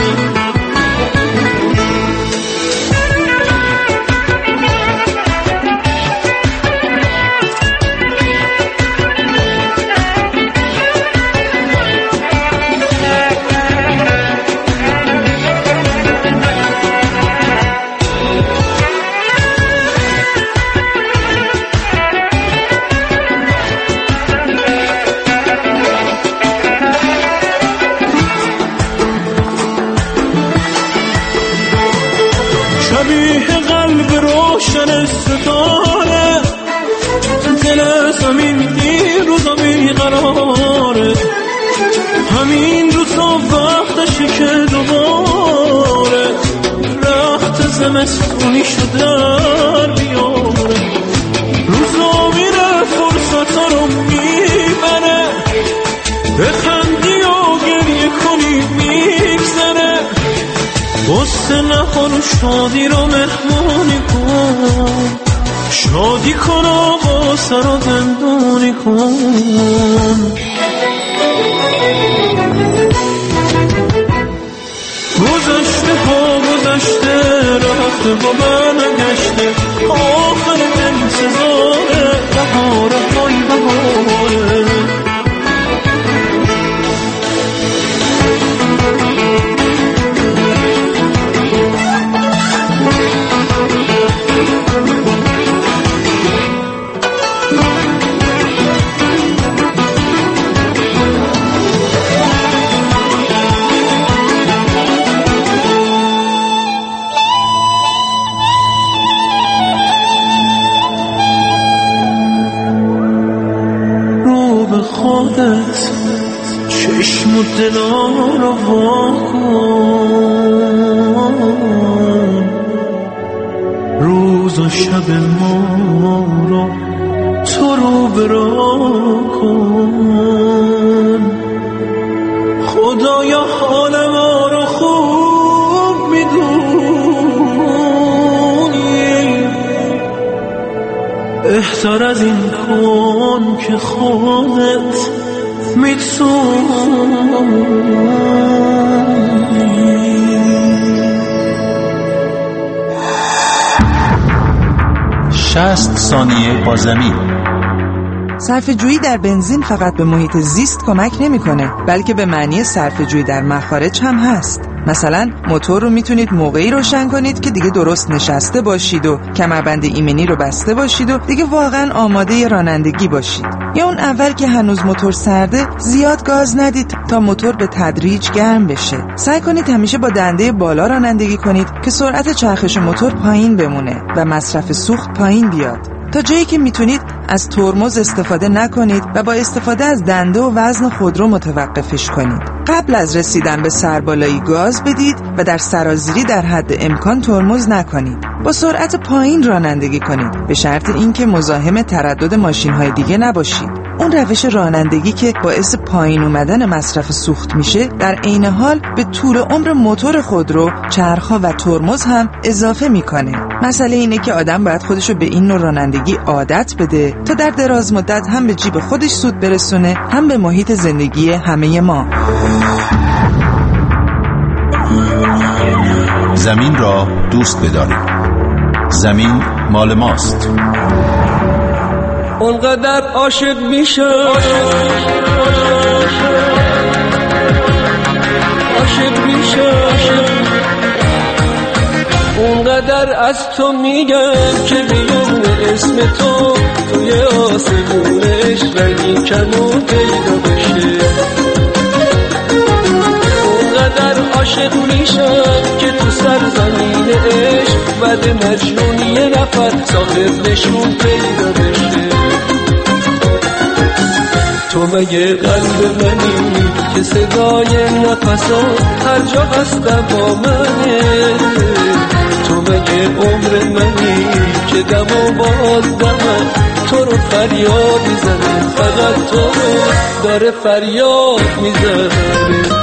شبیه قلب روشن ستاره دل زمین این روزا بیقراره همین روزا وقتشه که دوباره رخت زمستونی شده بیاره روزا میره فرصت رو میبره بخندی و گریه کنی میگذره غصه نخور و شادی رو مهمونی کن شادی کن و غصه رو زندونی کن گذشته ها گذشته رفته با من نگشته آخر انتظاره بهاره های بهاره خودت چشم و دلا رو واکن روز و شب ما رو تو رو برا کن خود بهتر از این کن که خودت می‌سوزی. 60 ثانیه با زمین. صرفه‌جویی در بنزین فقط به محیط زیست کمک نمی‌کنه، بلکه به معنی صرفه‌جویی در مخارج هم هست. مثلا موتور رو میتونید موقعی روشن کنید که دیگه درست نشسته باشید و کمربند ایمنی رو بسته باشید و دیگه واقعا آماده رانندگی باشید. یا اون اول که هنوز موتور سرده زیاد گاز ندید تا موتور به تدریج گرم بشه. سعی کنید همیشه با دنده بالا رانندگی کنید که سرعت چرخش موتور پایین بمونه و مصرف سوخت پایین بیاد. تا جایی که میتونید از ترمز استفاده نکنید و با استفاده از دنده و وزن خودرو متوقفش کنید. قبل از رسیدن به سربالایی گاز بدید و در سرازیری در حد امکان ترمز نکنید. با سرعت پایین رانندگی کنید به شرط اینکه مزاحم تردد ماشین‌های دیگه نباشید. اون روش رانندگی که باعث پایین اومدن مصرف سوخت میشه در عین حال به طول عمر موتور خودرو، چرخ‌ها و ترمز هم اضافه میکنه. مسئله اینه که آدم باید خودشو به این نوع رانندگی عادت بده تا در دراز مدت هم به جیب خودش سود برسونه هم به محیط زندگی همه ما. زمین را دوست بدارید. زمین مال ماست. اونقدر عاشق میشم اونقدر از تو میگم که بیون اسم تو توی آسمونش رنگی کمون پیدا بشه. اونقدر عاشق میشم که تو سرزمین عشق بعد مجنون یه نفر صاحب نشون پیدا بشه. تو مگه قلب منی که صدای نفسا هر جا هستم با منه؟ تو مگه عمر منی که دم و باز دمم تو رو فریاد میزنه، فقط تو رو داره فریاد میزنه.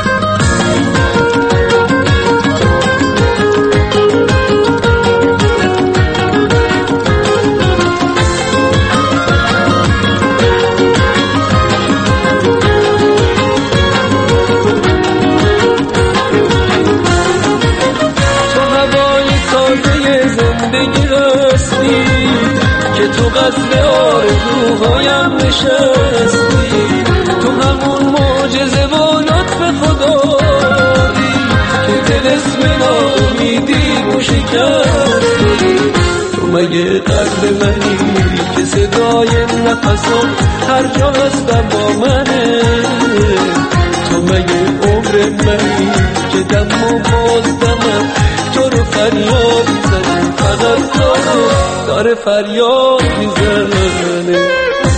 تو قصد آرزوهایم نشستی، تو همون معجزه و لطف خدایی که دل اسم ناامیدی رو شکستی. تو مگه قلب منی که صدای نفسم هر جا هستم با منه؟ تو مگه عمر منی که دم و باز دمم تو رو فریاد میزنه، فقط تو رو داره فریاد میزنه.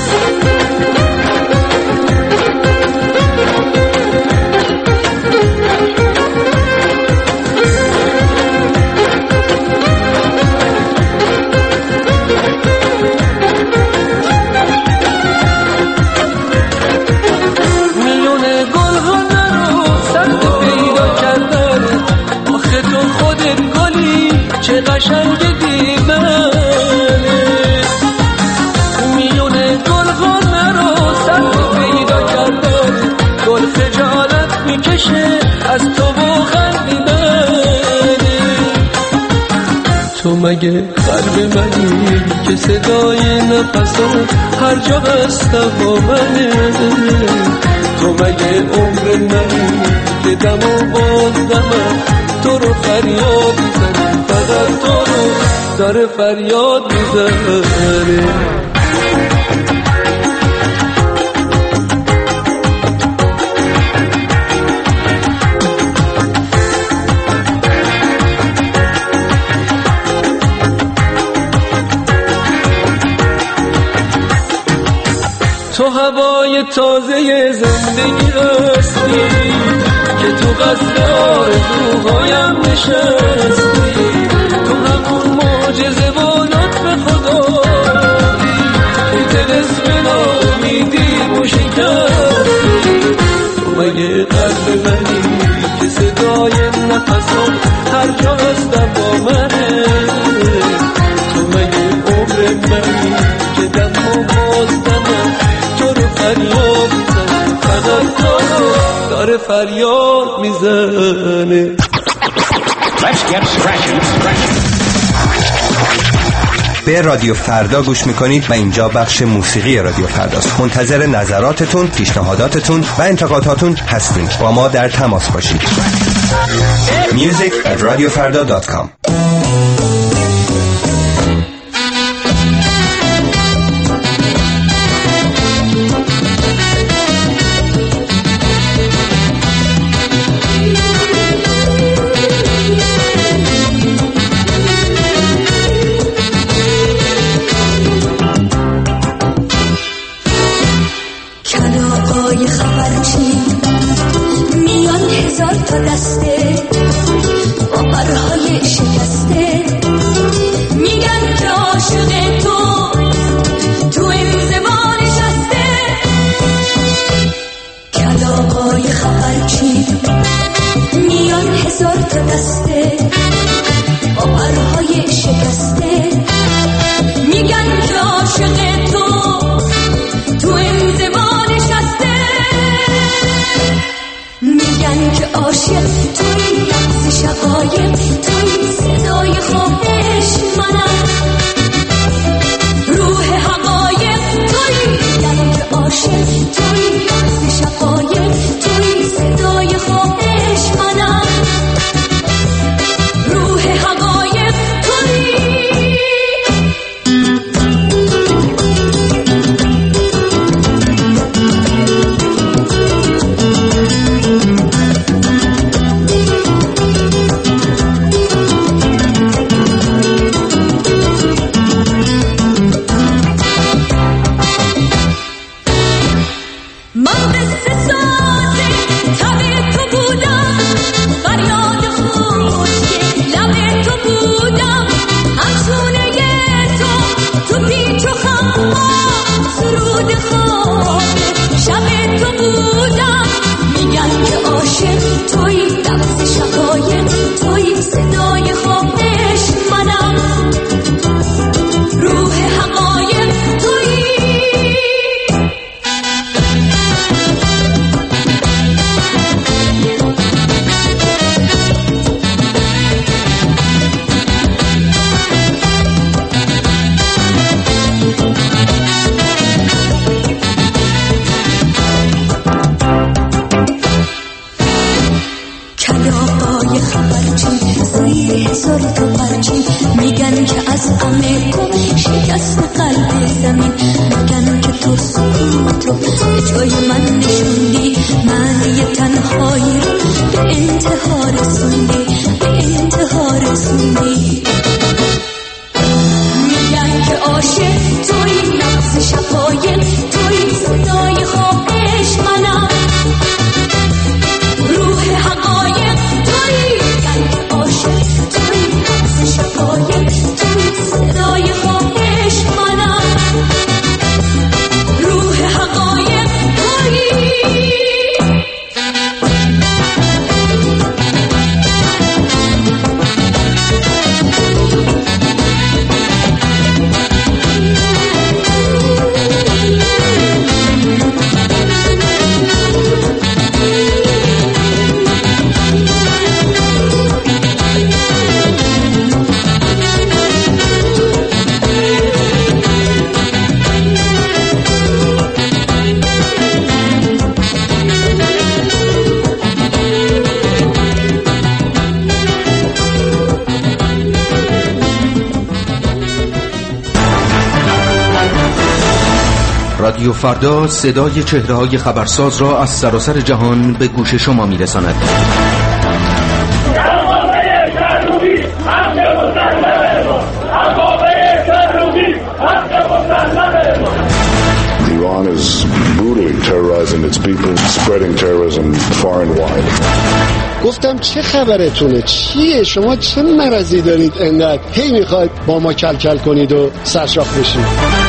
میون گل ها نرو سخت پیدا کردن، آخه تو خودت گلی چه قشنگ دیدن. میون گل ها نرو سخت پیدا کردن، گل خجالت میکشه از تو و خندیدن. تو مگه قلب منی که صدای نفسم هر جا هستم با منه؟ تو مگه عمر منی که دم و باز دمم تو رو فریاد میزنه، فقط تو رو داره فریاد میزنه. تو هوای تازه زندگی هستی که تو قصد آرزوهایم نشستی، تو همون معجزه و لطف خدایی که دل اسم ناامیدی رو شکستی. تو مگه قلب منی که صدای نفسم هر جا هستم با منه؟ تو مگه عمر منی که فریاد میزنه. به رادیو فردا گوش میکنید و اینجا بخش موسیقی رادیو فرداست. منتظر نظراتتون، پیشنهاداتتون و انتقاداتون هستیم. با ما در تماس باشید. music@radiofarda.com. تا دسته با پرهای شکسته میگن که عاشق تو این زمان نشسته. کلاغای خبرچی میان هزار تا دسته با پرهای شکسته میگن که عاشق تو این زمان نشسته. میگن که عاشق توی لحظه شقایق توی صدای خواهش منم روح حقایق توی. میگن که عاشق توی لحظه شقایق توی صدای خواهش منم روح حقایق توی. میگن که از غم تو شکست قلب زمین. میگن که تو سکوتو به جای من نشوندی معنی تنهایی رو به انتها رسوندی به انتها رسوندی. میگن که عاشق توی نبض شقایق توی صدای خواهش منم روح حقایق توی. میگن که عاشق توی نبض شقایق توی صدای خواهش منم روح حقایق توی. رادیو فردا صدای چهره‌های خبرساز را از سراسر جهان به گوش شما می‌رساند. Iran is brutally terrorizing its people, spreading terrorism far and wide. گفتم چه خبرتونه؟ چیه؟ شما چه مرضی دارید انقدر هی میخواید با ما کلکل کنید و سرشاخ بشید؟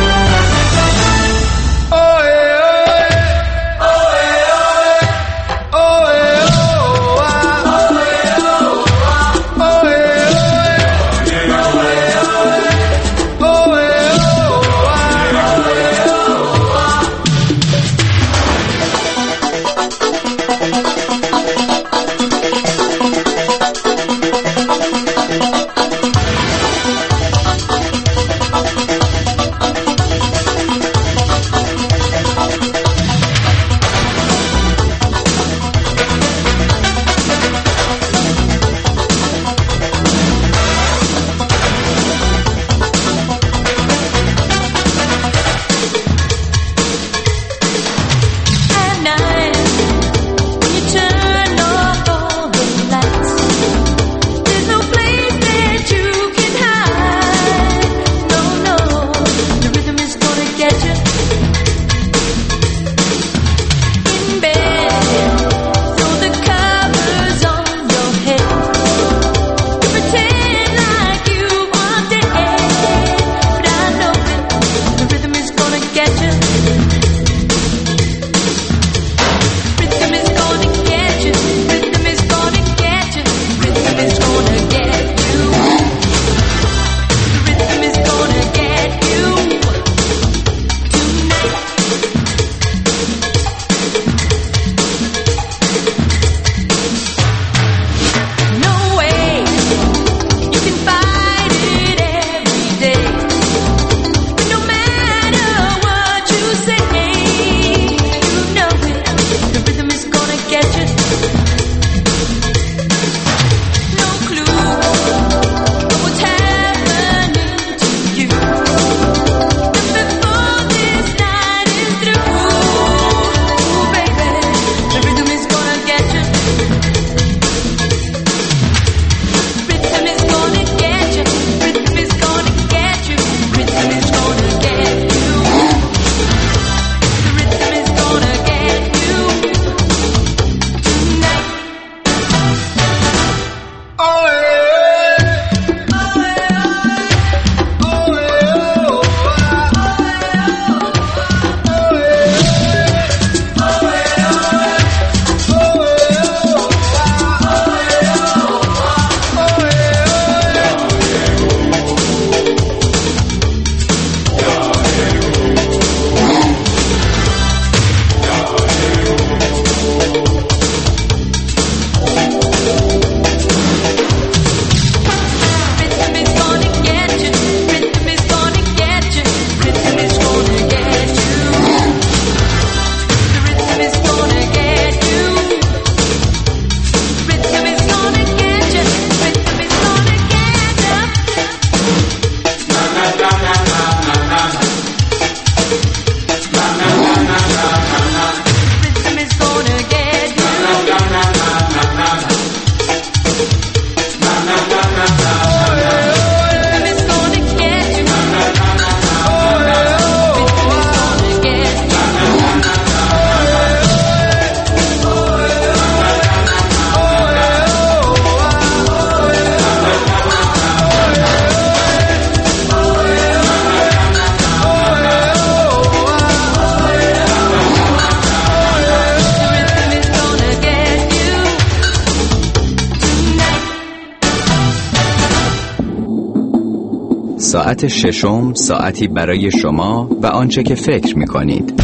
ساعت ششم، ساعتی برای شما و آنچه که فکر می‌کنید.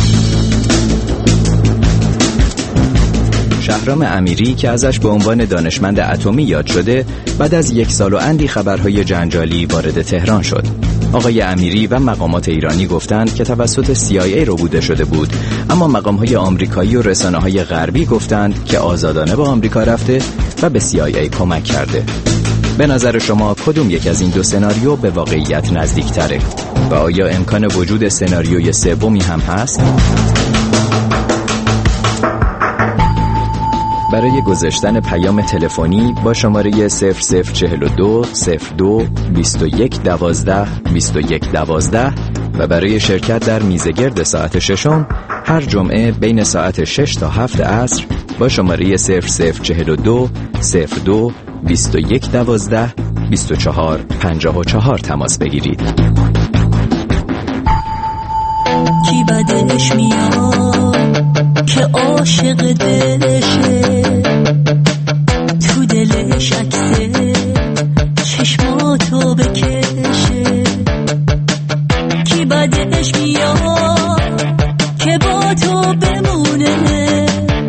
شهرام امیری که ازش به عنوان دانشمند اتمی یاد شده، بعد از 1 سال و اندی خبرهای جنجالی وارد تهران شد. آقای امیری و مقامات ایرانی گفتند که توسط CIA ربوده شده بود، اما مقام‌های آمریکایی و رسانه‌های غربی گفتند که آزادانه با آمریکا رفته و به CIA کمک کرده. به نظر شما کدوم یک از این دو سناریو به واقعیت نزدیک‌تره؟ و آیا امکان وجود سناریوی سومی هم هست؟ برای گذاشتن پیام تلفنی با شماره 0042 02 21 12 21 12 و برای شرکت در میزگرد ساعت ششم هر جمعه بین ساعت 6 تا 7 عصر با شماره 0042 02 21 12 24 54 تماس بگیرید. کی بدش میاد که عاشق دلشه، تو دلش عکسه چشماتو بکشه. کی بدش میاد که با تو بمونه،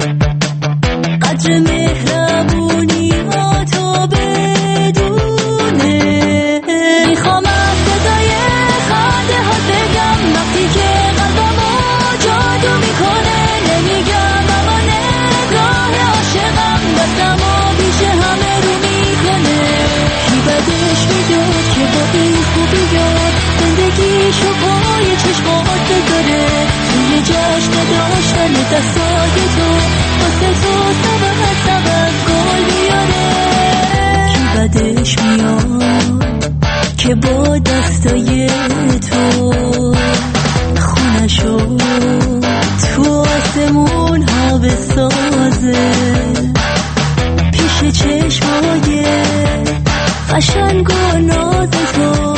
قدر مهربونی ها تو بدونه. میخوام از صدای خنده ها بگم وقتی که قلبمو جادو میکنه. نمیگم اما نگاه عاشقم دستمو پیش همه رو میکنه. کی بدش میداد که با این خوبیات زندگیشو پای چشمات بذاره، توی جشن داشتن دستای تو واسه تو سبب گل بیاره. کی بدش میاد که با دستای تو خونشو تو آسمون ها بسازه، پیش چشمای قشنگ و ناز تو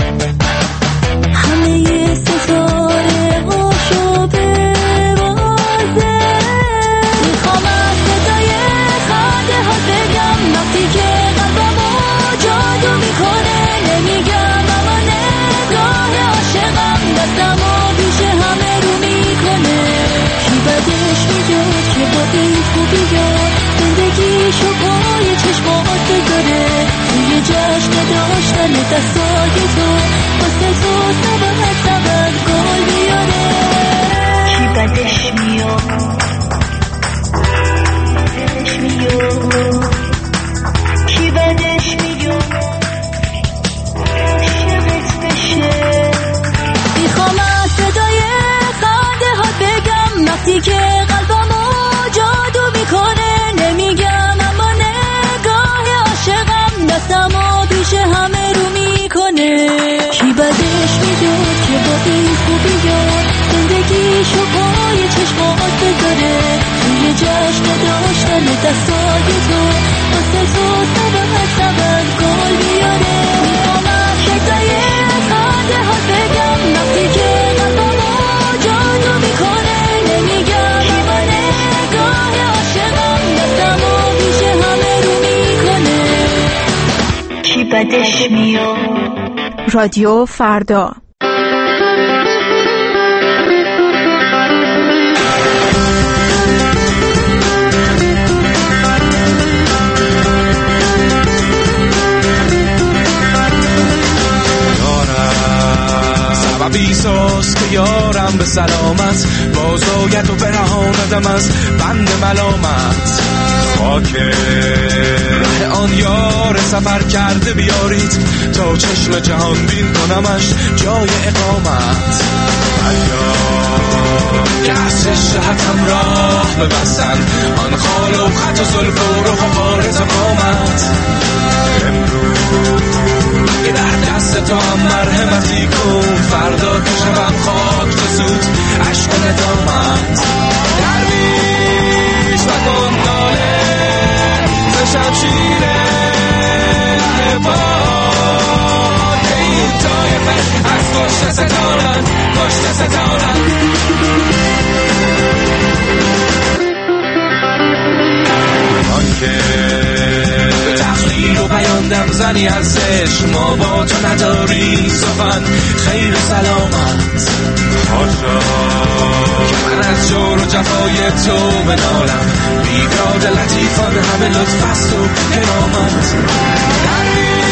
همه ستاره هاشو ببازه. میخوام از صدای خنده ها بگم وقتی که قلبمو جادو میکنه. نمیگم اما نگاه عاشقم دستمو پیش همه رو میکنه. کی بدش میاد که با این خوبیات زندگیشو پای چشمات بذاره، توی جشن داشتن دستای تو واسه تو سبب گل بیاره. کی بدش میاد کی بدش میاد عاشقت بشه. میخوام از صدای خنده ها بگم وقتی که قلبمو جادو میکنه. نمیگم اما نگاه عاشقم دستمو پیش همه رو میکنه. کی بدش میاد که با این خوبیات زندگیشو پای چشمات بذاره، توی جشن داشتن دستای تو واسه تو سبب گل بیاره. میخوام از صدای خنده ها بگم وقتی که قلبمو جادو میکنه. نمیگم اما نگاه عاشقم دستمو پیش همه رو میکنه. کی بدش میاد. رادیو فردا. سببیساست که یارم به سلامت بازاید و برهاندم از بند ملامت. خاک ره آن یار سفر کرده بیارید تا چشم جهان بین کنمش جای اقامت. که از شهتم راه ببستن آن خال و خط و زلف و رخ و غارت و قامت. امروز که در دست تو هم مرحمتی کن، فردا که شبم خاک تو سود عشق ندامت. درویش و کن ناله ز شمشیر عباد این طایفه از کشته ستانند کشته ستانند. آن که به تخلیل و بیاندم بزنی از عشق، ما با تو نداری سخن خیر سلامت. حاشا که من از جور و جفای تو بنالم، بیداد لطیفان همه لطف است و کرامت.